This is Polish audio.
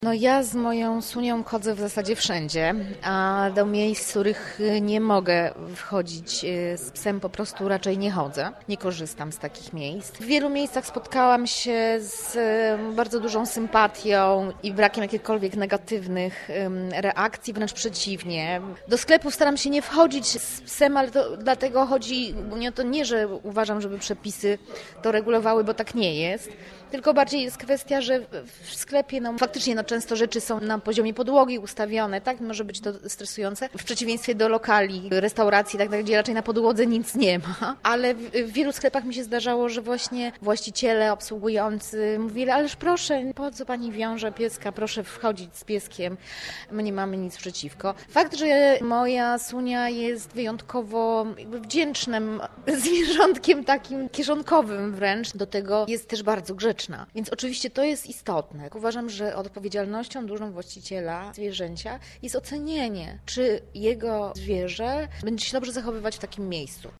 No ja z moją Sunią chodzę w zasadzie wszędzie, a do miejsc, w których nie mogę wchodzić z psem, po prostu raczej nie chodzę. Nie korzystam z takich miejsc. W wielu miejscach spotkałam się z bardzo dużą sympatią i brakiem jakichkolwiek negatywnych reakcji, wręcz przeciwnie. Do sklepu staram się nie wchodzić z psem, ale to dlatego chodzi, to nie, że uważam, żeby przepisy to regulowały, bo tak nie jest. Tylko bardziej jest kwestia, że w sklepie faktycznie często rzeczy są na poziomie podłogi ustawione, tak? Może być to stresujące. W przeciwieństwie do lokali, restauracji, tak, gdzie raczej na podłodze nic nie ma. Ale w wielu sklepach mi się zdarzało, że właśnie właściciele, obsługujący mówili, ależ proszę, po co pani wiąże pieska? Proszę wchodzić z pieskiem. My nie mamy nic przeciwko. Fakt, że moja Sunia jest wyjątkowo wdzięcznym zwierzątkiem, takim kieszonkowym wręcz. Do tego jest też bardzo grzeczna. Więc oczywiście to jest istotne. Uważam, że odpowiedzialnością dużą właściciela zwierzęcia jest ocenienie, czy jego zwierzę będzie się dobrze zachowywać w takim miejscu.